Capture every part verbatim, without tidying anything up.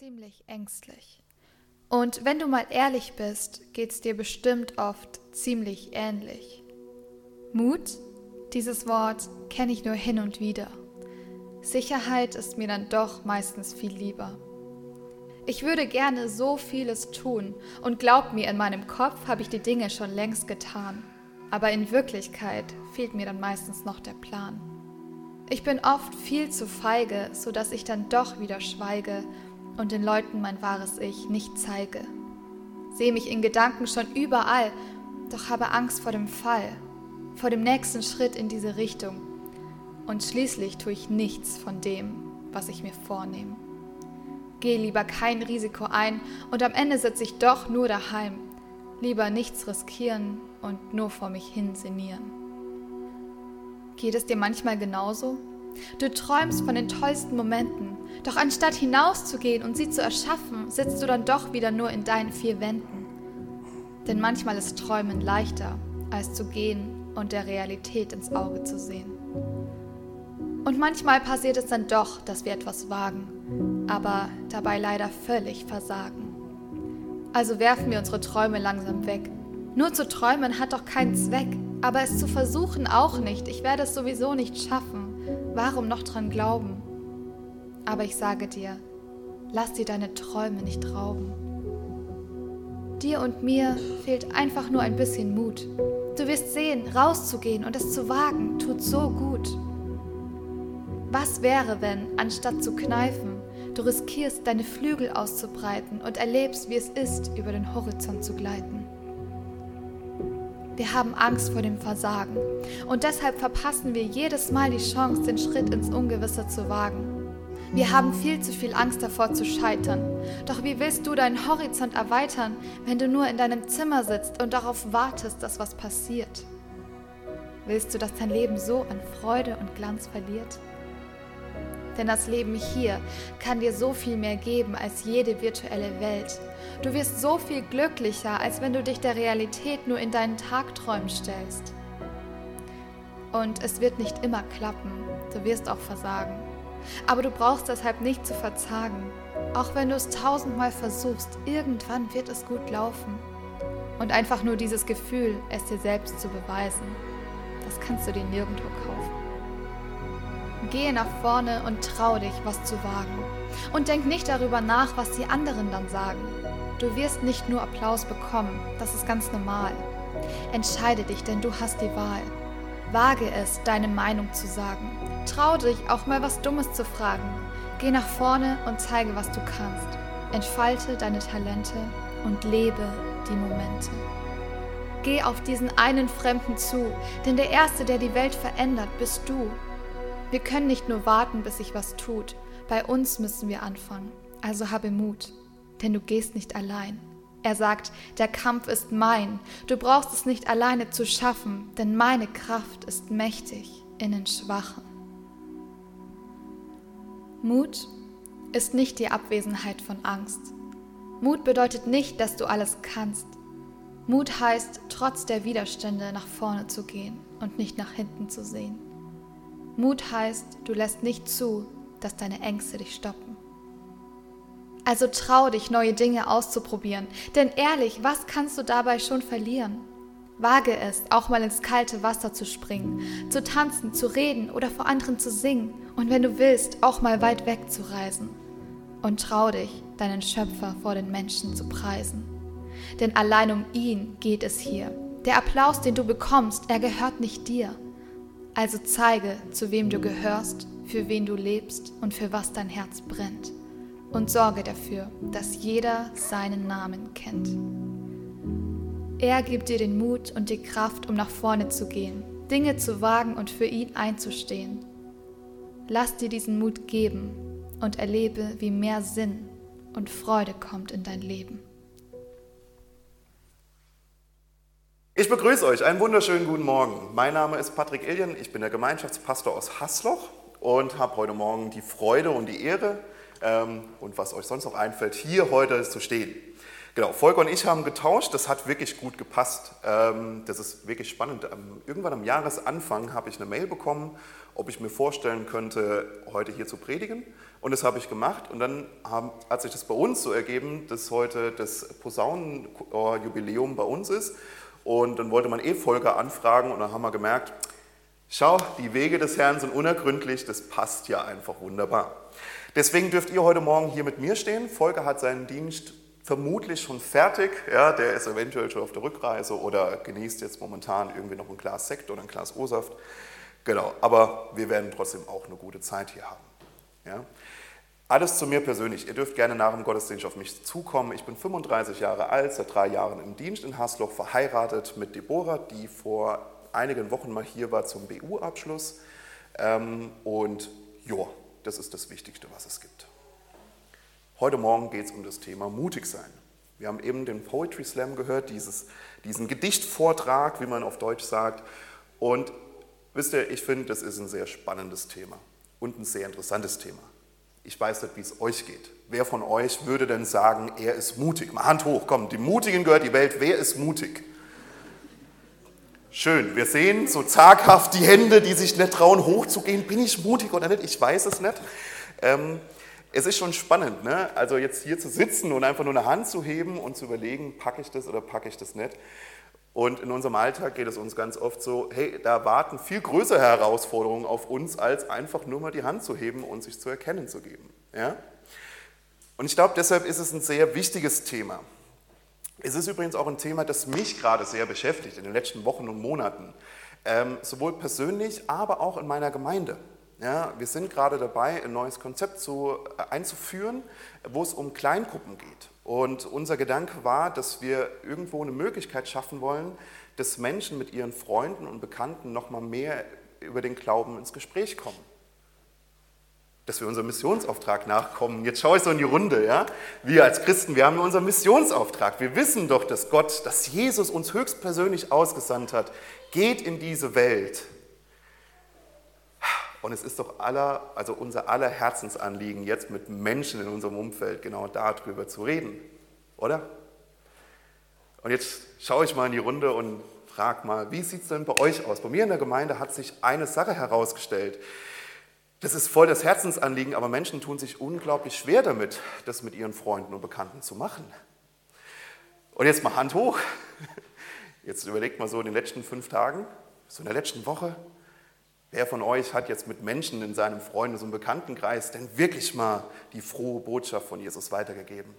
ziemlich ängstlich. Und wenn du mal ehrlich bist, geht's dir bestimmt oft ziemlich ähnlich. Mut? Dieses Wort kenne ich nur hin und wieder. Sicherheit ist mir dann doch meistens viel lieber. Ich würde gerne so vieles tun und glaub mir, in meinem Kopf habe ich die Dinge schon längst getan. Aber in Wirklichkeit fehlt mir dann meistens noch der Plan. Ich bin oft viel zu feige, sodass ich dann doch wieder schweige und den Leuten mein wahres Ich nicht zeige. Sehe mich in Gedanken schon überall, doch habe Angst vor dem Fall, vor dem nächsten Schritt in diese Richtung. Und schließlich tue ich nichts von dem, was ich mir vornehme. Gehe lieber kein Risiko ein und am Ende sitze ich doch nur daheim. Lieber nichts riskieren und nur vor mich hin sinnieren. Geht es dir manchmal genauso? Du träumst von den tollsten Momenten, doch anstatt hinauszugehen und sie zu erschaffen, sitzt du dann doch wieder nur in deinen vier Wänden. Denn manchmal ist Träumen leichter, als zu gehen und der Realität ins Auge zu sehen. Und manchmal passiert es dann doch, dass wir etwas wagen, aber dabei leider völlig versagen. Also werfen wir unsere Träume langsam weg. Nur zu träumen hat doch keinen Zweck, aber es zu versuchen auch nicht. Ich werde es sowieso nicht schaffen. Warum noch dran glauben? Aber ich sage dir, lass dir deine Träume nicht rauben. Dir und mir fehlt einfach nur ein bisschen Mut. Du wirst sehen, rauszugehen und es zu wagen, tut so gut. Was wäre, wenn, anstatt zu kneifen, du riskierst, deine Flügel auszubreiten und erlebst, wie es ist, über den Horizont zu gleiten? Wir haben Angst vor dem Versagen und deshalb verpassen wir jedes Mal die Chance, den Schritt ins Ungewisse zu wagen. Wir haben viel zu viel Angst davor zu scheitern. Doch wie willst du deinen Horizont erweitern, wenn du nur in deinem Zimmer sitzt und darauf wartest, dass was passiert? Willst du, dass dein Leben so an Freude und Glanz verliert? Denn das Leben hier kann dir so viel mehr geben als jede virtuelle Welt. Du wirst so viel glücklicher, als wenn du dich der Realität nur in deinen Tagträumen stellst. Und es wird nicht immer klappen, du wirst auch versagen. Aber du brauchst deshalb nicht zu verzagen. Auch wenn du es tausendmal versuchst, irgendwann wird es gut laufen. Und einfach nur dieses Gefühl, es dir selbst zu beweisen, das kannst du dir nirgendwo kaufen. Gehe nach vorne und trau dich, was zu wagen. Und denk nicht darüber nach, was die anderen dann sagen. Du wirst nicht nur Applaus bekommen, das ist ganz normal. Entscheide dich, denn du hast die Wahl. Wage es, deine Meinung zu sagen. Trau dich, auch mal was Dummes zu fragen. Geh nach vorne und zeige, was du kannst. Entfalte deine Talente und lebe die Momente. Geh auf diesen einen Fremden zu, denn der Erste, der die Welt verändert, bist du. Wir können nicht nur warten, bis sich was tut. Bei uns müssen wir anfangen. Also habe Mut, denn du gehst nicht allein. Er sagt, der Kampf ist mein. Du brauchst es nicht alleine zu schaffen, denn meine Kraft ist mächtig in den Schwachen. Mut ist nicht die Abwesenheit von Angst. Mut bedeutet nicht, dass du alles kannst. Mut heißt, trotz der Widerstände nach vorne zu gehen und nicht nach hinten zu sehen. Mut heißt, du lässt nicht zu, dass deine Ängste dich stoppen. Also trau dich, neue Dinge auszuprobieren, denn ehrlich, was kannst du dabei schon verlieren? Wage es, auch mal ins kalte Wasser zu springen, zu tanzen, zu reden oder vor anderen zu singen und wenn du willst, auch mal weit weg zu reisen. Und trau dich, deinen Schöpfer vor den Menschen zu preisen. Denn allein um ihn geht es hier. Der Applaus, den du bekommst, er gehört nicht dir. Also zeige, zu wem du gehörst, für wen du lebst und für was dein Herz brennt. Und sorge dafür, dass jeder seinen Namen kennt. Er gibt dir den Mut und die Kraft, um nach vorne zu gehen, Dinge zu wagen und für ihn einzustehen. Lass dir diesen Mut geben und erlebe, wie mehr Sinn und Freude kommt in dein Leben. Ich begrüße euch, einen wunderschönen guten Morgen. Mein Name ist Patrick Iljen, ich bin der Gemeinschaftspastor aus Hasloch und habe heute Morgen die Freude und die Ehre ähm, und was euch sonst noch einfällt, hier heute zu stehen. Genau, Volker und ich haben getauscht, das hat wirklich gut gepasst. Ähm, das ist wirklich spannend. Ähm, irgendwann am Jahresanfang habe ich eine Mail bekommen, ob ich mir vorstellen könnte, heute hier zu predigen. Und das habe ich gemacht. Und dann haben, hat sich das bei uns so ergeben, dass heute das Posaunenjubiläum bei uns ist. Und dann wollte man eh Volker anfragen und dann haben wir gemerkt, schau, die Wege des Herrn sind unergründlich, das passt ja einfach wunderbar. Deswegen dürft ihr heute Morgen hier mit mir stehen. Volker hat seinen Dienst vermutlich schon fertig, ja, der ist eventuell schon auf der Rückreise oder genießt jetzt momentan irgendwie noch ein Glas Sekt oder ein Glas O-Saft. Genau, aber wir werden trotzdem auch eine gute Zeit hier haben. Ja. Alles zu mir persönlich. Ihr dürft gerne nach dem Gottesdienst auf mich zukommen. Ich bin fünfunddreißig Jahre alt, seit drei Jahren im Dienst in Hasloch, verheiratet mit Deborah, die vor einigen Wochen mal hier war zum B U-Abschluss. Und ja, das ist das Wichtigste, was es gibt. Heute Morgen geht es um das Thema mutig sein. Wir haben eben den Poetry Slam gehört, dieses, diesen Gedichtvortrag, wie man auf Deutsch sagt. Und wisst ihr, ich finde, das ist ein sehr spannendes Thema und ein sehr interessantes Thema. Ich weiß nicht, wie es euch geht. Wer von euch würde denn sagen, er ist mutig? Mal Hand hoch, komm, die Mutigen gehört die Welt. Wer ist mutig? Schön, wir sehen so zaghaft die Hände, die sich nicht trauen, hochzugehen. Bin ich mutig oder nicht? Ich weiß es nicht. Ähm, Es ist schon spannend, ne? Also jetzt hier zu sitzen und einfach nur eine Hand zu heben und zu überlegen, packe ich das oder packe ich das nicht. Und in unserem Alltag geht es uns ganz oft so, hey, da warten viel größere Herausforderungen auf uns, als einfach nur mal die Hand zu heben und sich zu erkennen zu geben. Ja? Und ich glaube, deshalb ist es ein sehr wichtiges Thema. Es ist übrigens auch ein Thema, das mich gerade sehr beschäftigt in den letzten Wochen und Monaten. Ähm, sowohl persönlich, aber auch in meiner Gemeinde. Ja, wir sind gerade dabei, ein neues Konzept zu, äh, einzuführen, wo es um Kleingruppen geht. Und unser Gedanke war, dass wir irgendwo eine Möglichkeit schaffen wollen, dass Menschen mit ihren Freunden und Bekannten noch mal mehr über den Glauben ins Gespräch kommen. Dass wir unserem Missionsauftrag nachkommen. Jetzt schaue ich so in die Runde. Ja? Wir als Christen, wir haben unseren Missionsauftrag. Wir wissen doch, dass Gott, dass Jesus uns höchstpersönlich ausgesandt hat. Geht in diese Welt. Und es ist doch aller, also unser aller Herzensanliegen, jetzt mit Menschen in unserem Umfeld genau darüber zu reden, oder? Und jetzt schaue ich mal in die Runde und frage mal, wie sieht es denn bei euch aus? Bei mir in der Gemeinde hat sich eine Sache herausgestellt. Das ist voll das Herzensanliegen, aber Menschen tun sich unglaublich schwer damit, das mit ihren Freunden und Bekannten zu machen. Und jetzt mal Hand hoch. Jetzt überlegt mal so in den letzten fünf Tagen, so in der letzten Woche, wer von euch hat jetzt mit Menschen in seinem Freundes- und Bekanntenkreis denn wirklich mal die frohe Botschaft von Jesus weitergegeben?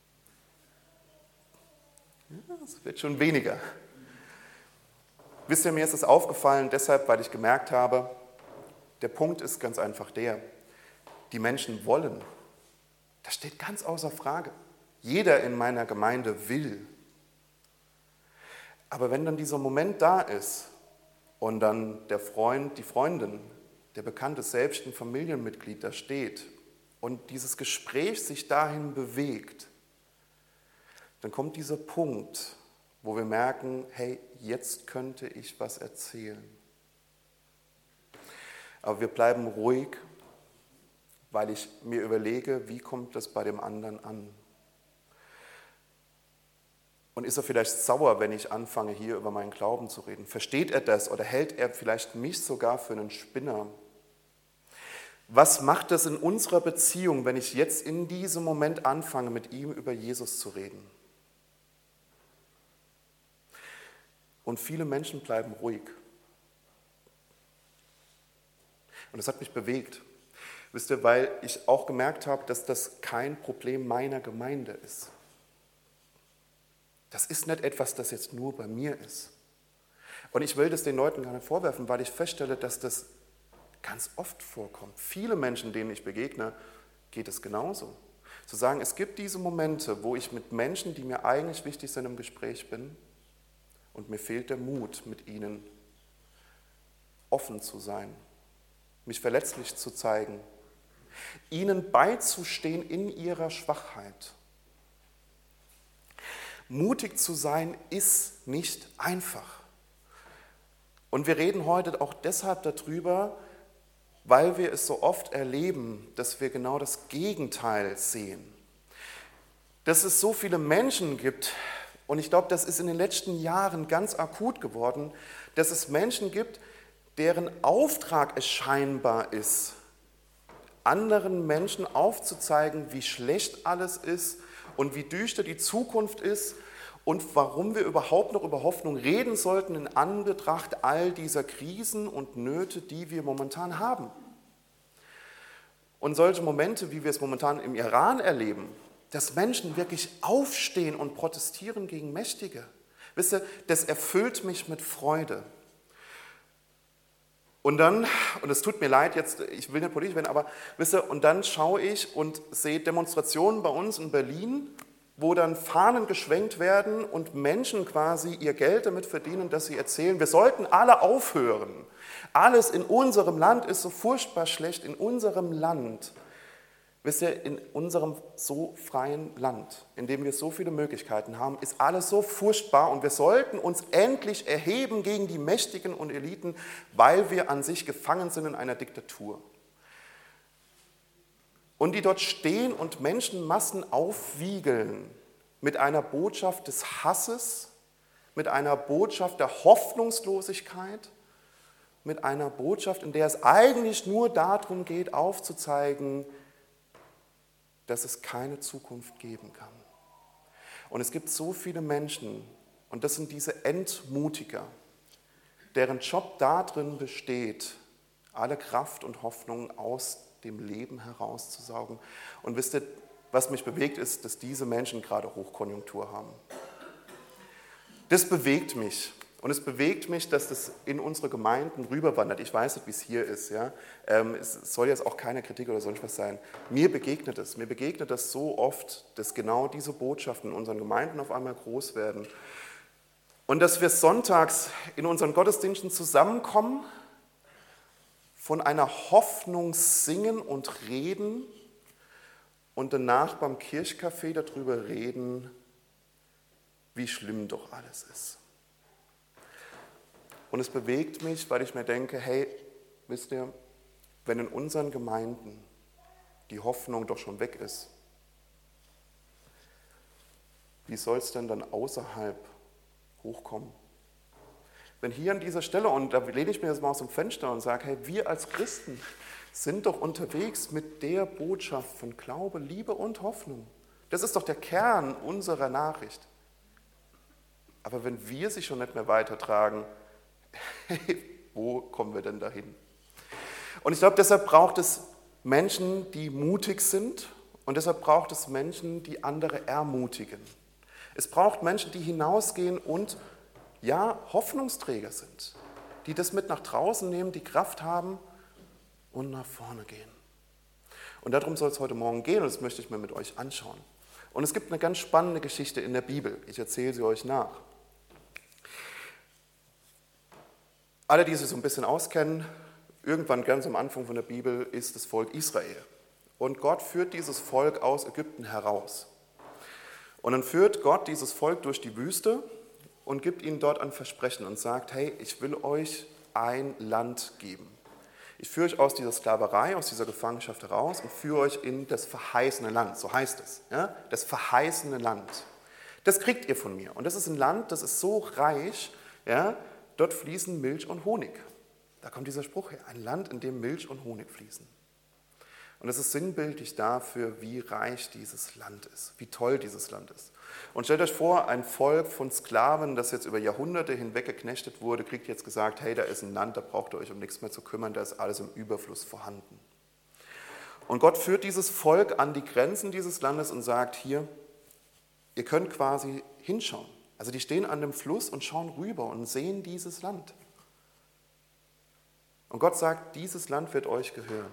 Ja, es wird schon weniger. Wisst ihr, mir ist es aufgefallen, deshalb, weil ich gemerkt habe, der Punkt ist ganz einfach der, die Menschen wollen. Das steht ganz außer Frage. Jeder in meiner Gemeinde will. Aber wenn dann dieser Moment da ist, und dann der Freund, die Freundin, der Bekannte, selbst ein Familienmitglied da steht und dieses Gespräch sich dahin bewegt, dann kommt dieser Punkt, wo wir merken, hey, jetzt könnte ich was erzählen. Aber wir bleiben ruhig, weil ich mir überlege, wie kommt das bei dem anderen an? Und ist er vielleicht sauer, wenn ich anfange, hier über meinen Glauben zu reden? Versteht er das oder hält er vielleicht mich sogar für einen Spinner? Was macht das in unserer Beziehung, wenn ich jetzt in diesem Moment anfange, mit ihm über Jesus zu reden? Und viele Menschen bleiben ruhig. Und das hat mich bewegt. Wisst ihr, weil ich auch gemerkt habe, dass das kein Problem meiner Gemeinde ist. Das ist nicht etwas, das jetzt nur bei mir ist. Und ich will das den Leuten gar nicht vorwerfen, weil ich feststelle, dass das ganz oft vorkommt. Viele Menschen, denen ich begegne, geht es genauso. Zu sagen, es gibt diese Momente, wo ich mit Menschen, die mir eigentlich wichtig sind, im Gespräch bin und mir fehlt der Mut, mit ihnen offen zu sein, mich verletzlich zu zeigen, ihnen beizustehen in ihrer Schwachheit. Mutig zu sein ist nicht einfach. Und wir reden heute auch deshalb darüber, weil wir es so oft erleben, dass wir genau das Gegenteil sehen. dass es so viele Menschen gibt, und ich glaube, das ist in den letzten Jahren ganz akut geworden, dass es Menschen gibt, deren Auftrag es scheinbar ist, anderen Menschen aufzuzeigen, wie schlecht alles ist und wie düster die Zukunft ist und warum wir überhaupt noch über Hoffnung reden sollten in Anbetracht all dieser Krisen und Nöte, die wir momentan haben. Und solche Momente, wie wir es momentan im Iran erleben, dass Menschen wirklich aufstehen und protestieren gegen Mächtige, wisst ihr, das erfüllt mich mit Freude. Und dann, und es tut mir leid, jetzt, ich will nicht politisch werden, aber wisst ihr, und dann schaue ich und sehe Demonstrationen bei uns in Berlin, wo dann Fahnen geschwenkt werden und Menschen quasi ihr Geld damit verdienen, dass sie erzählen, wir sollten alle aufhören. Alles in unserem Land ist so furchtbar schlecht, in unserem Land. Wisst ihr, in unserem so freien Land, in dem wir so viele Möglichkeiten haben, ist alles so furchtbar und wir sollten uns endlich erheben gegen die Mächtigen und Eliten, weil wir an sich gefangen sind in einer Diktatur. Und die dort stehen und Menschenmassen aufwiegeln mit einer Botschaft des Hasses, mit einer Botschaft der Hoffnungslosigkeit, mit einer Botschaft, in der es eigentlich nur darum geht, aufzuzeigen, dass es keine Zukunft geben kann. Und es gibt so viele Menschen, und das sind diese Entmutiger, deren Job darin besteht, alle Kraft und Hoffnung aus dem Leben herauszusaugen. Und wisst ihr, was mich bewegt, ist, dass diese Menschen gerade Hochkonjunktur haben. Das bewegt mich. Und es bewegt mich, dass das in unsere Gemeinden rüberwandert. Ich weiß nicht, wie es hier ist. Ja? Es soll jetzt auch keine Kritik oder sonst was sein. Mir begegnet es. Mir begegnet das so oft, dass genau diese Botschaften in unseren Gemeinden auf einmal groß werden. Und dass wir sonntags in unseren Gottesdiensten zusammenkommen, von einer Hoffnung singen und reden und danach beim Kirchcafé darüber reden, wie schlimm doch alles ist. Und es bewegt mich, weil ich mir denke, hey, wisst ihr, wenn in unseren Gemeinden die Hoffnung doch schon weg ist, wie soll es denn dann außerhalb hochkommen? Wenn hier an dieser Stelle, und da lehne ich mir jetzt mal aus dem Fenster und sage, hey, wir als Christen sind doch unterwegs mit der Botschaft von Glaube, Liebe und Hoffnung. Das ist doch der Kern unserer Nachricht. Aber wenn wir sie schon nicht mehr weitertragen, hey, wo kommen wir denn dahin? Und ich glaube, deshalb braucht es Menschen, die mutig sind, und deshalb braucht es Menschen, die andere ermutigen. Es braucht Menschen, die hinausgehen und ja, Hoffnungsträger sind, die das mit nach draußen nehmen, die Kraft haben und nach vorne gehen. Und darum soll es heute Morgen gehen, und das möchte ich mir mit euch anschauen. Und es gibt eine ganz spannende Geschichte in der Bibel. Ich erzähle sie euch nach. Alle, die sich so ein bisschen auskennen, irgendwann ganz am Anfang von der Bibel ist das Volk Israel. Und Gott führt dieses Volk aus Ägypten heraus. Und dann führt Gott dieses Volk durch die Wüste und gibt ihnen dort ein Versprechen und sagt, hey, ich will euch ein Land geben. Ich führe euch aus dieser Sklaverei, aus dieser Gefangenschaft heraus und führe euch in das verheißene Land, so heißt es. Ja? Das verheißene Land. Das kriegt ihr von mir. Und das ist ein Land, das ist so reich, ja? Dort fließen Milch und Honig. Da kommt dieser Spruch her, ein Land, in dem Milch und Honig fließen. Und das ist sinnbildlich dafür, wie reich dieses Land ist, wie toll dieses Land ist. Und stellt euch vor, ein Volk von Sklaven, das jetzt über Jahrhunderte hinweg geknechtet wurde, kriegt jetzt gesagt, hey, da ist ein Land, da braucht ihr euch um nichts mehr zu kümmern, da ist alles im Überfluss vorhanden. Und Gott führt dieses Volk an die Grenzen dieses Landes und sagt, hier, ihr könnt quasi hinschauen. Also die stehen an dem Fluss und schauen rüber und sehen dieses Land. Und Gott sagt, dieses Land wird euch gehören.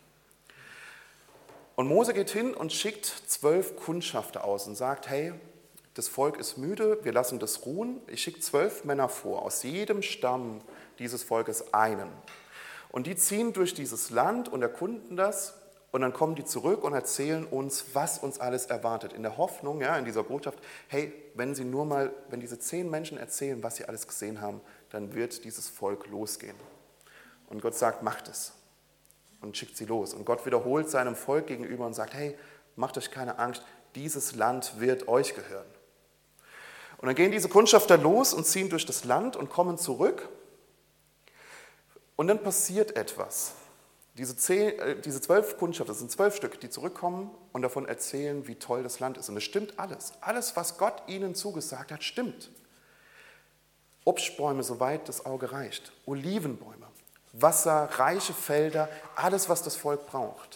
Und Mose geht hin und schickt zwölf Kundschafter aus und sagt, hey, das Volk ist müde, wir lassen das ruhen. Ich schicke zwölf Männer vor, aus jedem Stamm dieses Volkes einen. Und die ziehen durch dieses Land und erkunden das. Und dann kommen die zurück und erzählen uns, was uns alles erwartet. In der Hoffnung, ja, in dieser Botschaft, hey, wenn sie nur mal, wenn diese zehn Menschen erzählen, was sie alles gesehen haben, dann wird dieses Volk losgehen. Und Gott sagt, macht es. Und schickt sie los. Und Gott wiederholt seinem Volk gegenüber und sagt, hey, macht euch keine Angst, dieses Land wird euch gehören. Und dann gehen diese Kundschafter los und ziehen durch das Land und kommen zurück. Und dann passiert etwas. Diese, zehn, äh, diese zwölf Kundschafter, das sind zwölf Stück, die zurückkommen und davon erzählen, wie toll das Land ist. Und es stimmt alles. Alles, was Gott ihnen zugesagt hat, stimmt. Obstbäume, soweit das Auge reicht. Olivenbäume, Wasser, reiche Felder, alles, was das Volk braucht.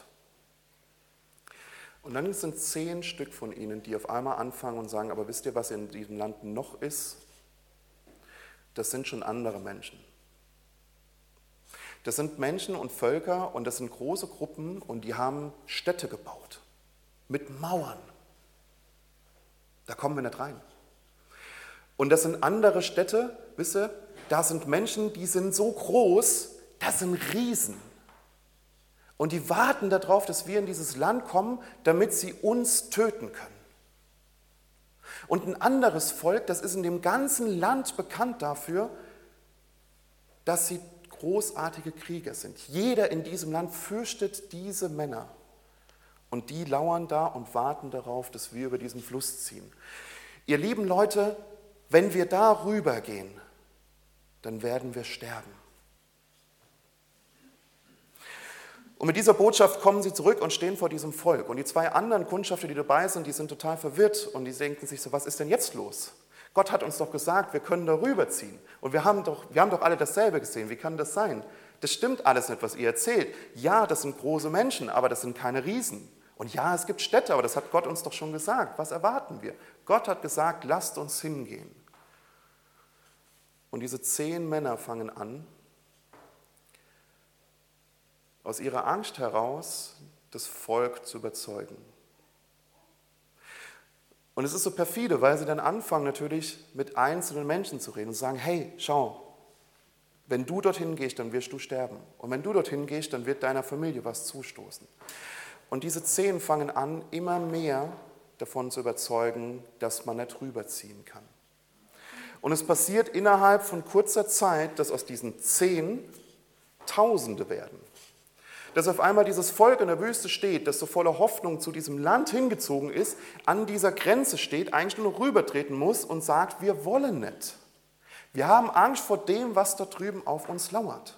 Und dann sind zehn Stück von ihnen, die auf einmal anfangen und sagen, aber wisst ihr, was in diesem Land noch ist? Das sind schon andere Menschen. Das sind Menschen und Völker und das sind große Gruppen und die haben Städte gebaut mit Mauern. Da kommen wir nicht rein. Und das sind andere Städte, wisst ihr, da sind Menschen, die sind so groß, das sind Riesen. Und die warten darauf, dass wir in dieses Land kommen, damit sie uns töten können. Und ein anderes Volk, das ist in dem ganzen Land bekannt dafür, dass sie großartige Krieger sind. Jeder in diesem Land fürchtet diese Männer. Und die lauern da und warten darauf, dass wir über diesen Fluss ziehen. Ihr lieben Leute, wenn wir da rübergehen, dann werden wir sterben. Und mit dieser Botschaft kommen sie zurück und stehen vor diesem Volk. Und die zwei anderen Kundschafter, die dabei sind, die sind total verwirrt und die denken sich so, was ist denn jetzt los? Gott hat uns doch gesagt, wir können da rüberziehen. Und wir haben doch, wir haben doch alle dasselbe gesehen. Wie kann das sein? Das stimmt alles nicht, was ihr erzählt. Ja, das sind große Menschen, aber das sind keine Riesen. Und ja, es gibt Städte, aber das hat Gott uns doch schon gesagt. Was erwarten wir? Gott hat gesagt, lasst uns hingehen. Und diese zehn Männer fangen an, aus ihrer Angst heraus das Volk zu überzeugen. Und es ist so perfide, weil sie dann anfangen natürlich mit einzelnen Menschen zu reden und sagen, hey, schau, wenn du dorthin gehst, dann wirst du sterben. Und wenn du dorthin gehst, dann wird deiner Familie was zustoßen. Und diese zehn fangen an, immer mehr davon zu überzeugen, dass man nicht rüberziehen kann. Und es passiert innerhalb von kurzer Zeit, dass aus diesen zehn Tausende werden. Dass auf einmal dieses Volk in der Wüste steht, das so voller Hoffnung zu diesem Land hingezogen ist, an dieser Grenze steht, eigentlich nur noch rübertreten muss und sagt, wir wollen nicht. Wir haben Angst vor dem, was da drüben auf uns lauert.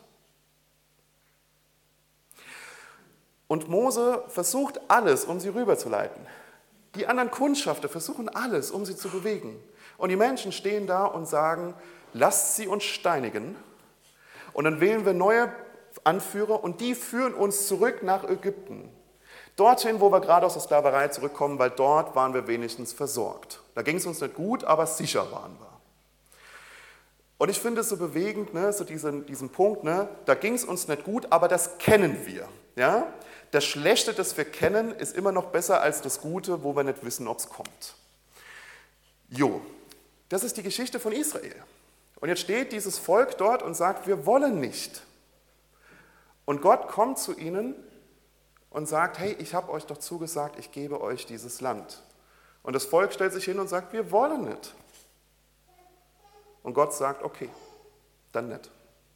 Und Mose versucht alles, um sie rüberzuleiten. Die anderen Kundschafter versuchen alles, um sie zu bewegen. Und die Menschen stehen da und sagen, lasst sie uns steinigen. Und dann wählen wir neue Anführer und die führen uns zurück nach Ägypten. Dorthin, wo wir gerade aus der Sklaverei zurückkommen, weil dort waren wir wenigstens versorgt. Da ging es uns nicht gut, aber sicher waren wir. Und ich finde es so bewegend, ne, so diesen, diesen Punkt, ne, da ging es uns nicht gut, aber das kennen wir. Ja? Das Schlechte, das wir kennen, ist immer noch besser als das Gute, wo wir nicht wissen, ob es kommt. Jo, das ist die Geschichte von Israel. Und jetzt steht dieses Volk dort und sagt, wir wollen nicht. Und Gott kommt zu ihnen und sagt, hey, ich habe euch doch zugesagt, ich gebe euch dieses Land. Und das Volk stellt sich hin und sagt, wir wollen nicht. Und Gott sagt, okay, dann nicht.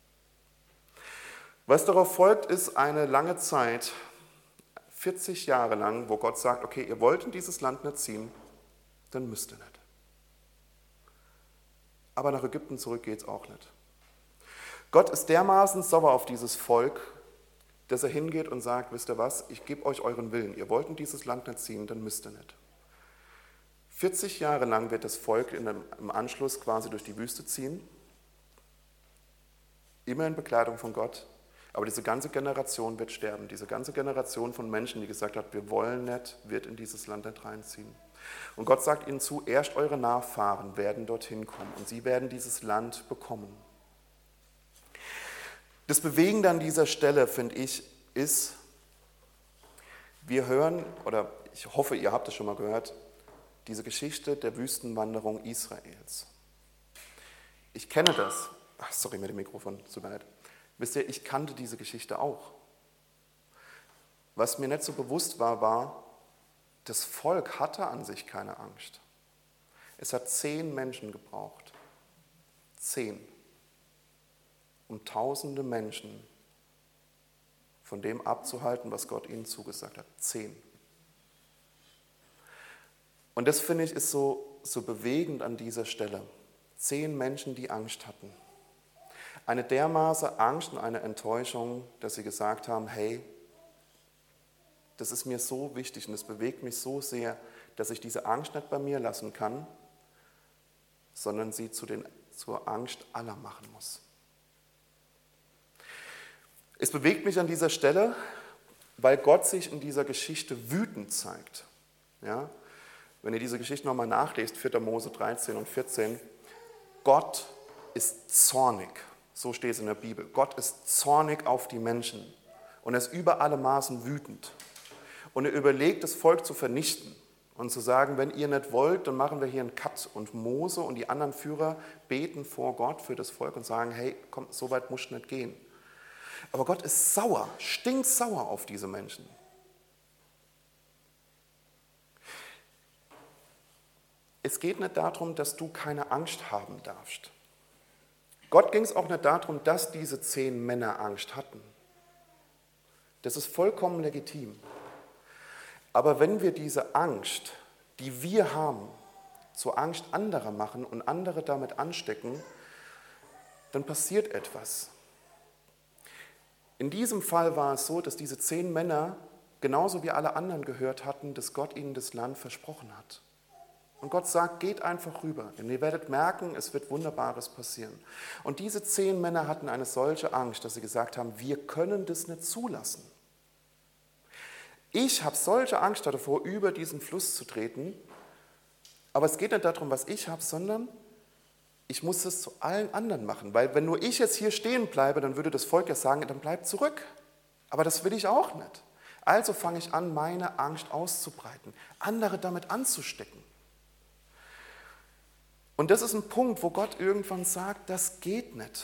Was darauf folgt, ist eine lange Zeit, vierzig Jahre lang, wo Gott sagt, okay, ihr wollt in dieses Land nicht ziehen, dann müsst ihr nicht. Aber nach Ägypten zurück geht es auch nicht. Gott ist dermaßen sauer auf dieses Volk, dass er hingeht und sagt, wisst ihr was, ich gebe euch euren Willen. Ihr wollt in dieses Land nicht ziehen, dann müsst ihr nicht. vierzig Jahre lang wird das Volk in einem, im Anschluss quasi durch die Wüste ziehen, immer in Begleitung von Gott. Aber diese ganze Generation wird sterben. Diese ganze Generation von Menschen, die gesagt hat, wir wollen nicht, wird in dieses Land nicht reinziehen. Und Gott sagt ihnen zu, erst eure Nachfahren werden dorthin kommen und sie werden dieses Land bekommen. Das Bewegende an dieser Stelle, finde ich, ist, wir hören, oder ich hoffe, ihr habt es schon mal gehört, diese Geschichte der Wüstenwanderung Israels. Ich kenne das. Ach, sorry, mit dem Mikrofon, tut mir leid. Wisst ihr, ich kannte diese Geschichte auch. Was mir nicht so bewusst war, war, das Volk hatte an sich keine Angst. Es hat zehn Menschen gebraucht. Zehn. Um tausende Menschen von dem abzuhalten, was Gott ihnen zugesagt hat. Zehn. Und das, finde ich, ist so, so bewegend an dieser Stelle. Zehn Menschen, die Angst hatten. Eine dermaßen Angst und eine Enttäuschung, dass sie gesagt haben, hey, das ist mir so wichtig und es bewegt mich so sehr, dass ich diese Angst nicht bei mir lassen kann, sondern sie zu den, zur Angst aller machen muss. Es bewegt mich an dieser Stelle, weil Gott sich in dieser Geschichte wütend zeigt. Ja? Wenn ihr diese Geschichte nochmal nachlest, vierter Mose dreizehn und vierzehn, Gott ist zornig, so steht es in der Bibel. Gott ist zornig auf die Menschen und er ist über alle Maßen wütend. Und er überlegt, das Volk zu vernichten und zu sagen, wenn ihr nicht wollt, dann machen wir hier einen Cut. Und Mose und die anderen Führer beten vor Gott für das Volk und sagen, hey, komm, so weit musst du nicht gehen. Aber Gott ist sauer, stinksauer auf diese Menschen. Es geht nicht darum, dass du keine Angst haben darfst. Gott ging es auch nicht darum, dass diese zehn Männer Angst hatten. Das ist vollkommen legitim. Aber wenn wir diese Angst, die wir haben, zur Angst anderer machen und andere damit anstecken, dann passiert etwas. In diesem Fall war es so, dass diese zehn Männer genauso wie alle anderen gehört hatten, dass Gott ihnen das Land versprochen hat. Und Gott sagt, geht einfach rüber, denn ihr werdet merken, es wird Wunderbares passieren. Und diese zehn Männer hatten eine solche Angst, dass sie gesagt haben, wir können das nicht zulassen. Ich habe solche Angst davor, über diesen Fluss zu treten, aber es geht nicht darum, was ich habe, sondern ich muss es zu allen anderen machen, weil wenn nur ich jetzt hier stehen bleibe, dann würde das Volk ja sagen, dann bleib zurück. Aber das will ich auch nicht. Also fange ich an, meine Angst auszubreiten, andere damit anzustecken. Und das ist ein Punkt, wo Gott irgendwann sagt, das geht nicht.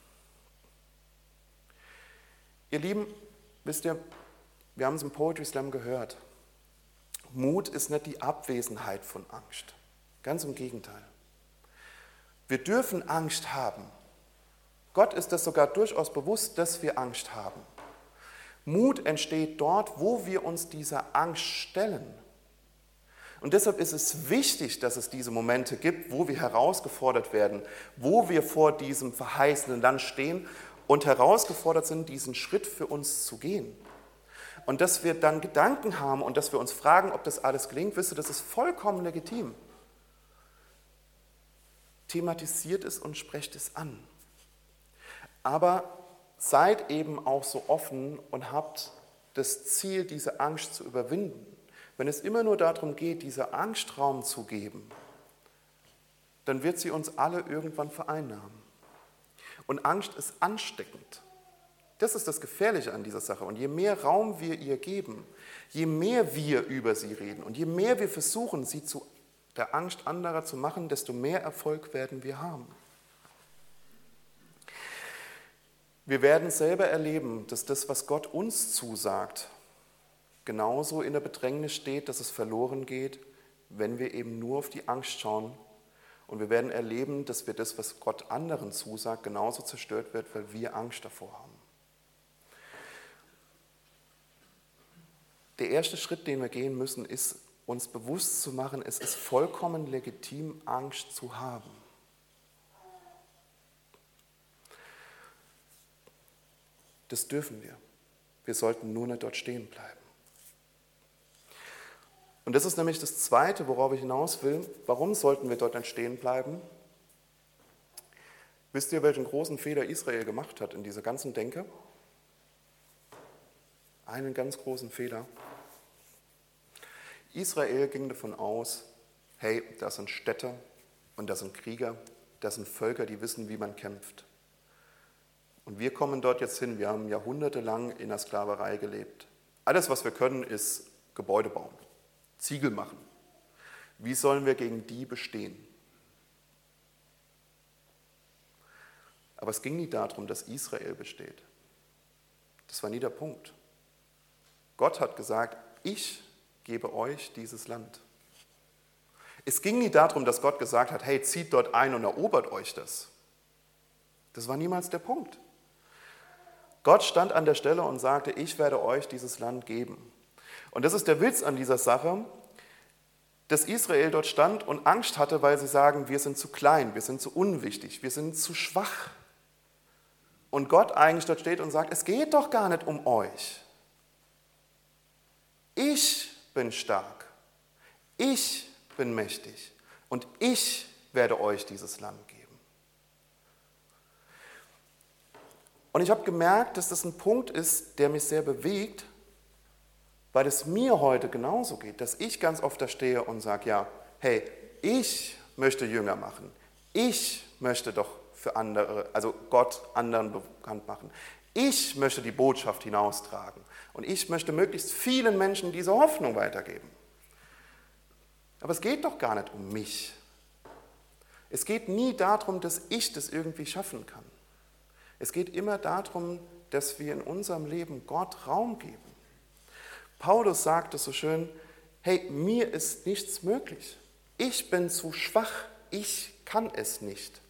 Ihr Lieben, wisst ihr, wir haben es im Poetry Slam gehört. Mut ist nicht die Abwesenheit von Angst. Ganz im Gegenteil. Wir dürfen Angst haben. Gott ist das sogar durchaus bewusst, dass wir Angst haben. Mut entsteht dort, wo wir uns dieser Angst stellen. Und deshalb ist es wichtig, dass es diese Momente gibt, wo wir herausgefordert werden, wo wir vor diesem verheißenen Land stehen und herausgefordert sind, diesen Schritt für uns zu gehen. Und dass wir dann Gedanken haben und dass wir uns fragen, ob das alles gelingt, wisst ihr, das ist vollkommen legitim. Thematisiert es und sprecht es an. Aber seid eben auch so offen und habt das Ziel, diese Angst zu überwinden. Wenn es immer nur darum geht, dieser Angst Raum zu geben, dann wird sie uns alle irgendwann vereinnahmen. Und Angst ist ansteckend. Das ist das Gefährliche an dieser Sache. Und je mehr Raum wir ihr geben, je mehr wir über sie reden und je mehr wir versuchen, sie zu der Angst anderer zu machen, desto mehr Erfolg werden wir haben. Wir werden selber erleben, dass das, was Gott uns zusagt, genauso in der Bedrängnis steht, dass es verloren geht, wenn wir eben nur auf die Angst schauen. Und wir werden erleben, dass wir das, was Gott anderen zusagt, genauso zerstört wird, weil wir Angst davor haben. Der erste Schritt, den wir gehen müssen, ist, uns bewusst zu machen, es ist vollkommen legitim, Angst zu haben. Das dürfen wir. Wir sollten nur nicht dort stehen bleiben. Und das ist nämlich das Zweite, worauf ich hinaus will. Warum sollten wir dort nicht stehen bleiben? Wisst ihr, welchen großen Fehler Israel gemacht hat in dieser ganzen Denke? Einen ganz großen Fehler. Israel ging davon aus, hey, das sind Städte und das sind Krieger, das sind Völker, die wissen, wie man kämpft. Und wir kommen dort jetzt hin, wir haben jahrhundertelang in der Sklaverei gelebt. Alles, was wir können, ist Gebäude bauen, Ziegel machen. Wie sollen wir gegen die bestehen? Aber es ging nie darum, dass Israel besteht. Das war nie der Punkt. Gott hat gesagt, ich gebe euch dieses Land. Es ging nie darum, dass Gott gesagt hat, hey, zieht dort ein und erobert euch das. Das war niemals der Punkt. Gott stand an der Stelle und sagte, ich werde euch dieses Land geben. Und das ist der Witz an dieser Sache. dass Israel dort stand und Angst hatte, weil sie sagen, wir sind zu klein, wir sind zu unwichtig, wir sind zu schwach. Und Gott eigentlich dort steht und sagt, es geht doch gar nicht um euch. Ich bin stark, ich bin mächtig und ich werde euch dieses Land geben. Und ich habe gemerkt, dass das ein Punkt ist, der mich sehr bewegt, weil es mir heute genauso geht, dass ich ganz oft da stehe und sage, ja, hey, ich möchte Jünger machen, ich möchte doch für andere, also Gott anderen bekannt machen. Ich möchte die Botschaft hinaustragen und ich möchte möglichst vielen Menschen diese Hoffnung weitergeben. Aber es geht doch gar nicht um mich. Es geht nie darum, dass ich das irgendwie schaffen kann. Es geht immer darum, dass wir in unserem Leben Gott Raum geben. Paulus sagt es so schön, hey, mir ist nichts möglich. Ich bin zu schwach, ich kann es nicht.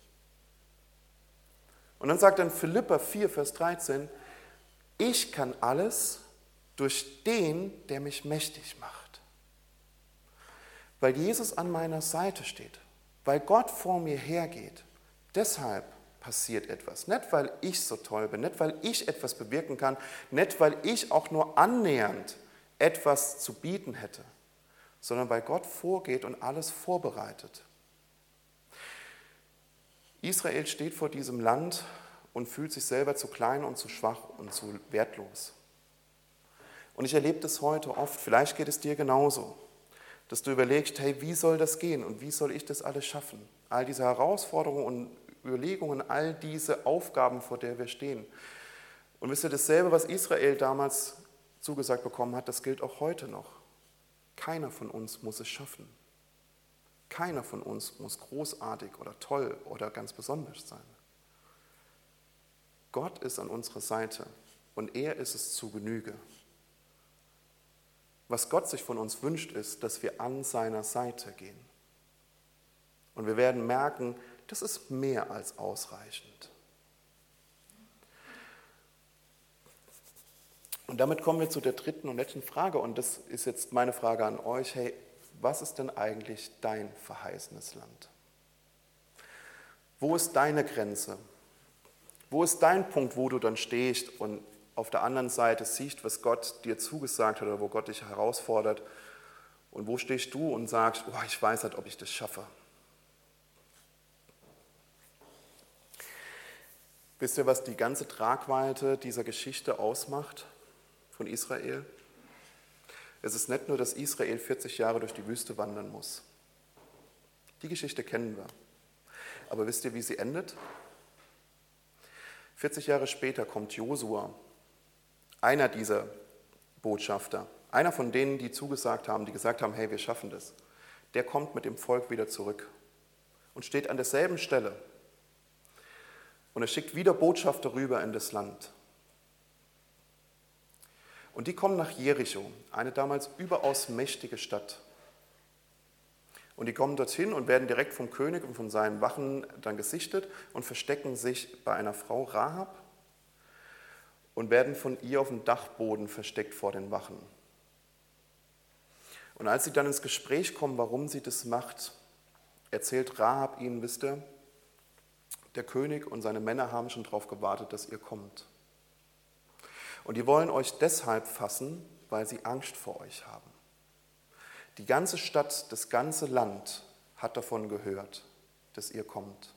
Und dann sagt er in Philipper vier, Vers dreizehn, ich kann alles durch den, der mich mächtig macht. Weil Jesus an meiner Seite steht, weil Gott vor mir hergeht, deshalb passiert etwas. Nicht, weil ich so toll bin, nicht, weil ich etwas bewirken kann, nicht, weil ich auch nur annähernd etwas zu bieten hätte, sondern weil Gott vorgeht und alles vorbereitet. Israel steht vor diesem Land und fühlt sich selber zu klein und zu schwach und zu wertlos. Und ich erlebe das heute oft, vielleicht geht es dir genauso, dass du überlegst, hey, wie soll das gehen und wie soll ich das alles schaffen? All diese Herausforderungen und Überlegungen, all diese Aufgaben, vor der wir stehen. Und wisst ihr, dasselbe, was Israel damals zugesagt bekommen hat, das gilt auch heute noch. Keiner von uns muss es schaffen. Keiner von uns muss großartig oder toll oder ganz besonders sein. Gott ist an unserer Seite und er ist es zu Genüge. Was Gott sich von uns wünscht, ist, dass wir an seiner Seite gehen. Und wir werden merken, das ist mehr als ausreichend. Und damit kommen wir zu der dritten und letzten Frage. Und das ist jetzt meine Frage an euch. Hey, was ist denn eigentlich dein verheißenes Land? Wo ist deine Grenze? Wo ist dein Punkt, wo du dann stehst und auf der anderen Seite siehst, was Gott dir zugesagt hat oder wo Gott dich herausfordert? Und wo stehst du und sagst, oh, ich weiß nicht, ob ich das schaffe? Wisst ihr, was die ganze Tragweite dieser Geschichte ausmacht von Israel? Es ist nicht nur, dass Israel vierzig Jahre durch die Wüste wandern muss. Die Geschichte kennen wir. Aber wisst ihr, wie sie endet? vierzig Jahre später kommt Josua, einer dieser Botschafter, einer von denen, die zugesagt haben, die gesagt haben, hey, wir schaffen das. Der kommt mit dem Volk wieder zurück und steht an derselben Stelle. Und er schickt wieder Botschafter rüber in das Land. Und die kommen nach Jericho, eine damals überaus mächtige Stadt. Und die kommen dorthin und werden direkt vom König und von seinen Wachen dann gesichtet und verstecken sich bei einer Frau Rahab und werden von ihr auf dem Dachboden versteckt vor den Wachen. Und als sie dann ins Gespräch kommen, warum sie das macht, erzählt Rahab ihnen, wisst ihr, der König und seine Männer haben schon darauf gewartet, dass ihr kommt. Und die wollen euch deshalb fassen, weil sie Angst vor euch haben. Die ganze Stadt, das ganze Land hat davon gehört, dass ihr kommt.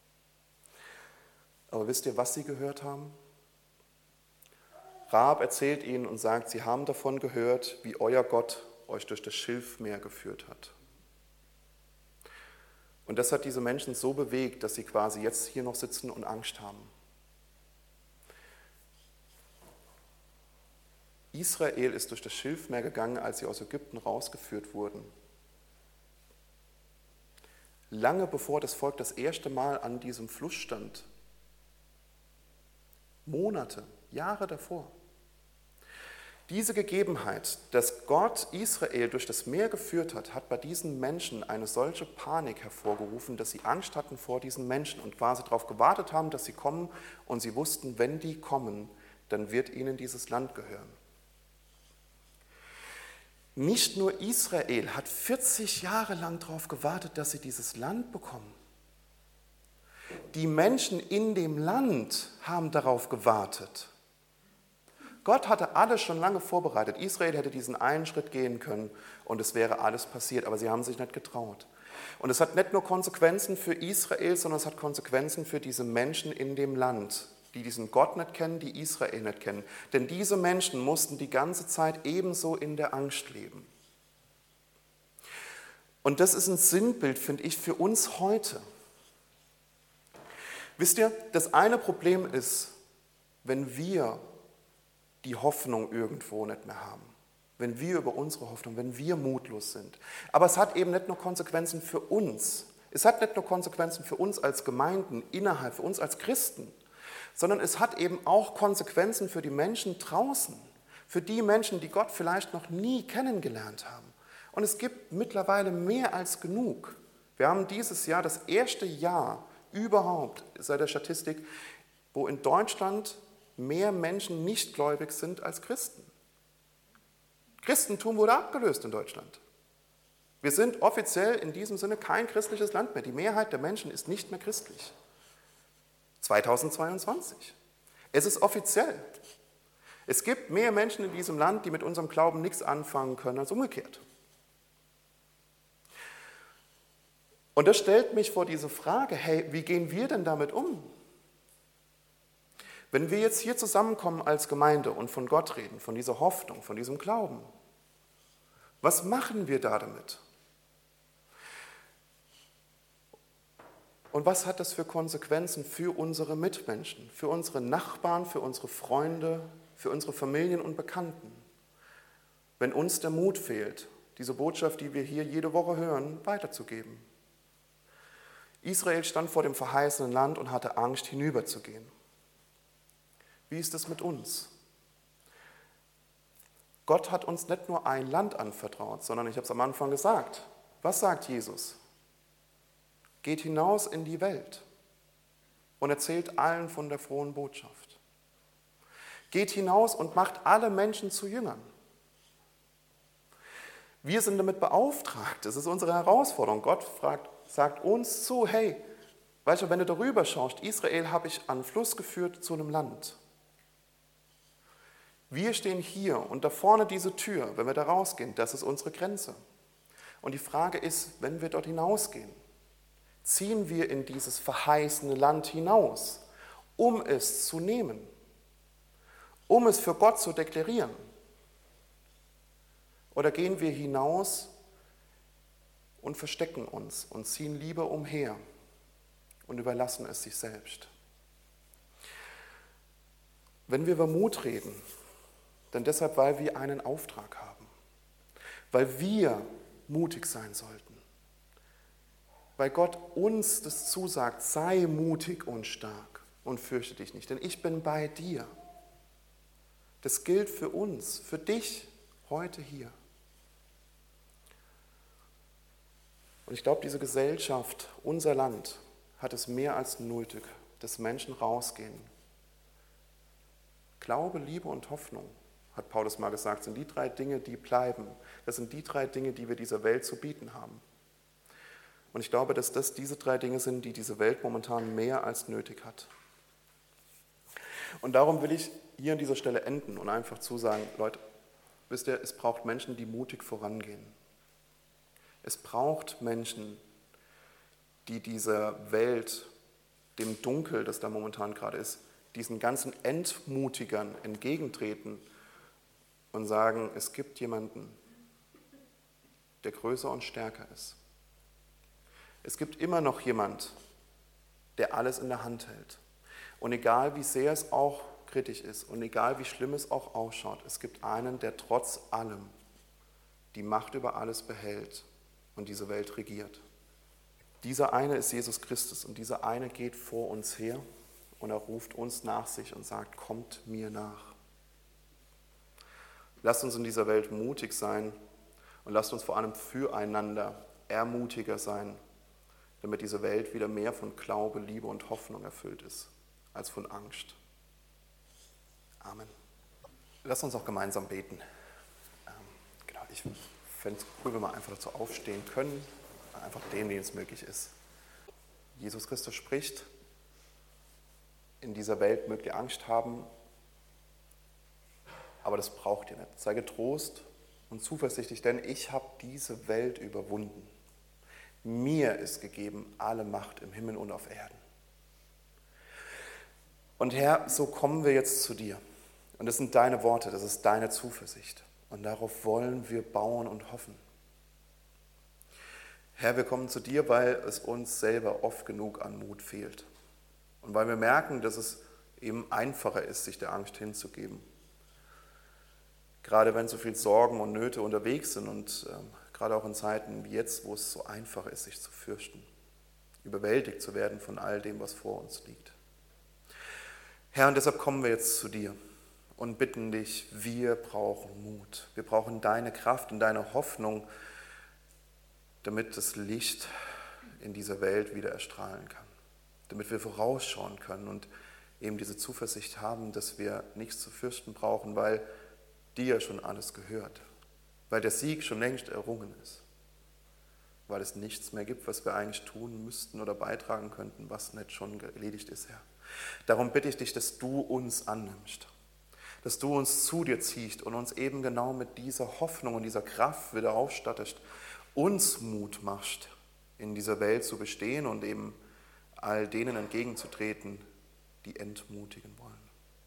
Aber wisst ihr, was sie gehört haben? Rahab erzählt ihnen und sagt, sie haben davon gehört, wie euer Gott euch durch das Schilfmeer geführt hat. Und das hat diese Menschen so bewegt, dass sie quasi jetzt hier noch sitzen und Angst haben. Israel ist durch das Schilfmeer gegangen, als sie aus Ägypten rausgeführt wurden. Lange bevor das Volk das erste Mal an diesem Fluss stand. Monate, Jahre davor. Diese Gegebenheit, dass Gott Israel durch das Meer geführt hat, hat bei diesen Menschen eine solche Panik hervorgerufen, dass sie Angst hatten vor diesen Menschen und quasi darauf gewartet haben, dass sie kommen und sie wussten, wenn die kommen, dann wird ihnen dieses Land gehören. Nicht nur Israel hat vierzig Jahre lang darauf gewartet, dass sie dieses Land bekommen. Die Menschen in dem Land haben darauf gewartet. Gott hatte alles schon lange vorbereitet. Israel hätte diesen einen Schritt gehen können und es wäre alles passiert, aber sie haben sich nicht getraut. Und es hat nicht nur Konsequenzen für Israel, sondern es hat Konsequenzen für diese Menschen in dem Land, die diesen Gott nicht kennen, die Israel nicht kennen. Denn diese Menschen mussten die ganze Zeit ebenso in der Angst leben. Und das ist ein Sinnbild, finde ich, für uns heute. Wisst ihr, das eine Problem ist, wenn wir die Hoffnung irgendwo nicht mehr haben. Wenn wir über unsere Hoffnung, wenn wir mutlos sind. Aber es hat eben nicht nur Konsequenzen für uns. Es hat nicht nur Konsequenzen für uns als Gemeinden innerhalb, für uns als Christen, sondern es hat eben auch Konsequenzen für die Menschen draußen, für die Menschen, die Gott vielleicht noch nie kennengelernt haben. Und es gibt mittlerweile mehr als genug. Wir haben dieses Jahr das erste Jahr überhaupt, seit der Statistik, wo in Deutschland mehr Menschen nicht gläubig sind als Christen. Christentum wurde abgelöst in Deutschland. Wir sind offiziell in diesem Sinne kein christliches Land mehr. Die Mehrheit der Menschen ist nicht mehr christlich. zweitausendzweiundzwanzig. Es ist offiziell. Es gibt mehr Menschen in diesem Land, die mit unserem Glauben nichts anfangen können, als umgekehrt. Und das stellt mich vor diese Frage, hey, wie gehen wir denn damit um? Wenn wir jetzt hier zusammenkommen als Gemeinde und von Gott reden, von dieser Hoffnung, von diesem Glauben, was machen wir da damit? Und was hat das für Konsequenzen für unsere Mitmenschen, für unsere Nachbarn, für unsere Freunde, für unsere Familien und Bekannten? Wenn uns der Mut fehlt, diese Botschaft, die wir hier jede Woche hören, weiterzugeben. Israel stand vor dem verheißenen Land und hatte Angst, hinüberzugehen. Wie ist es mit uns? Gott hat uns nicht nur ein Land anvertraut, sondern ich habe es am Anfang gesagt. Was sagt Jesus? Geht hinaus in die Welt und erzählt allen von der frohen Botschaft. Geht hinaus und macht alle Menschen zu Jüngern. Wir sind damit beauftragt, das ist unsere Herausforderung. Gott fragt, sagt uns zu, hey, weißt du, wenn du darüber schaust, Israel habe ich an den Fluss geführt zu einem Land. Wir stehen hier und da vorne diese Tür, wenn wir da rausgehen, das ist unsere Grenze. Und die Frage ist, wenn wir dort hinausgehen, ziehen wir in dieses verheißene Land hinaus, um es zu nehmen, um es für Gott zu deklarieren? Oder gehen wir hinaus und verstecken uns und ziehen lieber umher und überlassen es sich selbst? Wenn wir über Mut reden, dann deshalb, weil wir einen Auftrag haben, weil wir mutig sein sollten, weil Gott uns das zusagt, sei mutig und stark und fürchte dich nicht, denn ich bin bei dir. Das gilt für uns, für dich heute hier. Und ich glaube, diese Gesellschaft, unser Land, hat es mehr als nötig, dass Menschen rausgehen. Glaube, Liebe und Hoffnung, hat Paulus mal gesagt, sind die drei Dinge, die bleiben. Das sind die drei Dinge, die wir dieser Welt zu bieten haben. Und ich glaube, dass das diese drei Dinge sind, die diese Welt momentan mehr als nötig hat. Und darum will ich hier an dieser Stelle enden und einfach zusagen, Leute, wisst ihr, es braucht Menschen, die mutig vorangehen. Es braucht Menschen, die dieser Welt, dem Dunkel, das da momentan gerade ist, diesen ganzen Entmutigern entgegentreten und sagen, es gibt jemanden, der größer und stärker ist. Es gibt immer noch jemand, der alles in der Hand hält. Und egal wie sehr es auch kritisch ist und egal wie schlimm es auch ausschaut, es gibt einen, der trotz allem die Macht über alles behält und diese Welt regiert. Dieser eine ist Jesus Christus und dieser eine geht vor uns her und er ruft uns nach sich und sagt, kommt mir nach. Lasst uns in dieser Welt mutig sein und lasst uns vor allem füreinander ermutiger sein, damit diese Welt wieder mehr von Glaube, Liebe und Hoffnung erfüllt ist, als von Angst. Amen. Lasst uns auch gemeinsam beten. Ähm, genau, ich fände es cool, wenn wir einfach dazu aufstehen können, einfach dem, dem es möglich ist. Jesus Christus spricht, in dieser Welt mögt ihr Angst haben, aber das braucht ihr nicht. Sei getrost und zuversichtlich, denn ich habe diese Welt überwunden. Mir ist gegeben alle Macht im Himmel und auf Erden. Und Herr, so kommen wir jetzt zu dir. Und das sind deine Worte, das ist deine Zuversicht. Und darauf wollen wir bauen und hoffen. Herr, wir kommen zu dir, weil es uns selber oft genug an Mut fehlt. Und weil wir merken, dass es eben einfacher ist, sich der Angst hinzugeben. Gerade wenn so viel Sorgen und Nöte unterwegs sind und ähm, gerade auch in Zeiten wie jetzt, wo es so einfach ist, sich zu fürchten, überwältigt zu werden von all dem, was vor uns liegt. Herr, und deshalb kommen wir jetzt zu dir und bitten dich, wir brauchen Mut. Wir brauchen deine Kraft und deine Hoffnung, damit das Licht in dieser Welt wieder erstrahlen kann. Damit wir vorausschauen können und eben diese Zuversicht haben, dass wir nichts zu fürchten brauchen, weil dir schon alles gehört. Weil der Sieg schon längst errungen ist. Weil es nichts mehr gibt, was wir eigentlich tun müssten oder beitragen könnten, was nicht schon erledigt ist, Herr. Darum bitte ich dich, dass du uns annimmst. Dass du uns zu dir ziehst und uns eben genau mit dieser Hoffnung und dieser Kraft wieder ausstattest, uns Mut machst, in dieser Welt zu bestehen und eben all denen entgegenzutreten, die entmutigen wollen.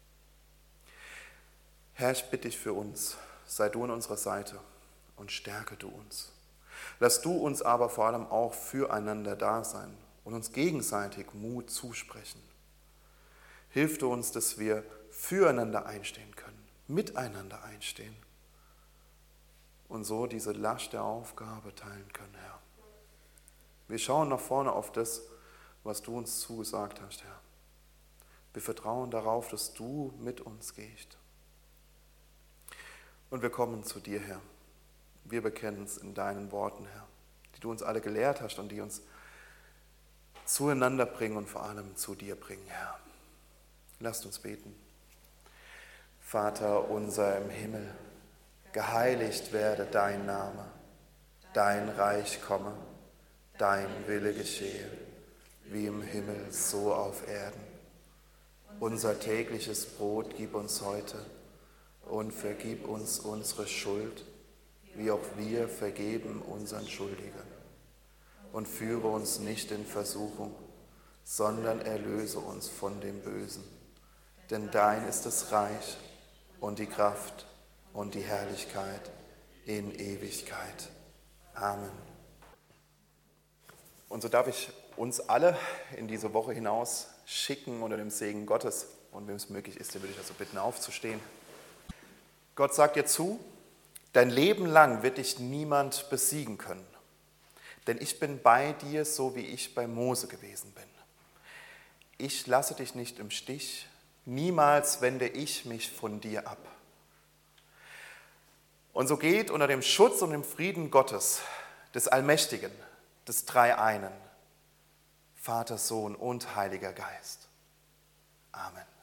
Herr, ich bitte dich für uns, sei du an unserer Seite und stärke du uns. Lass du uns aber vor allem auch füreinander da sein und uns gegenseitig Mut zusprechen. Hilf du uns, dass wir füreinander einstehen können, miteinander einstehen und so diese Last der Aufgabe teilen können, Herr. Wir schauen nach vorne auf das, was du uns zugesagt hast, Herr. Wir vertrauen darauf, dass du mit uns gehst. Und wir kommen zu dir, Herr. Wir bekennen es in deinen Worten, Herr, die du uns alle gelehrt hast und die uns zueinander bringen und vor allem zu dir bringen, Herr. Lasst uns beten. Vater unser im Himmel, geheiligt werde dein Name, dein Reich komme, dein Wille geschehe, wie im Himmel, so auf Erden. Unser tägliches Brot gib uns heute und vergib uns unsere Schuld, wie auch wir vergeben unseren Schuldigern. Und führe uns nicht in Versuchung, sondern erlöse uns von dem Bösen. Denn dein ist das Reich und die Kraft und die Herrlichkeit in Ewigkeit. Amen. Und so darf ich uns alle in diese Woche hinaus schicken unter dem Segen Gottes. Und wem es möglich ist, den würde ich also bitten, aufzustehen. Gott sagt dir zu, dein Leben lang wird dich niemand besiegen können. Denn ich bin bei dir, so wie ich bei Mose gewesen bin. Ich lasse dich nicht im Stich, niemals wende ich mich von dir ab. Und so geht unter dem Schutz und dem Frieden Gottes, des Allmächtigen, des Dreieinen, Vater, Sohn und Heiliger Geist. Amen.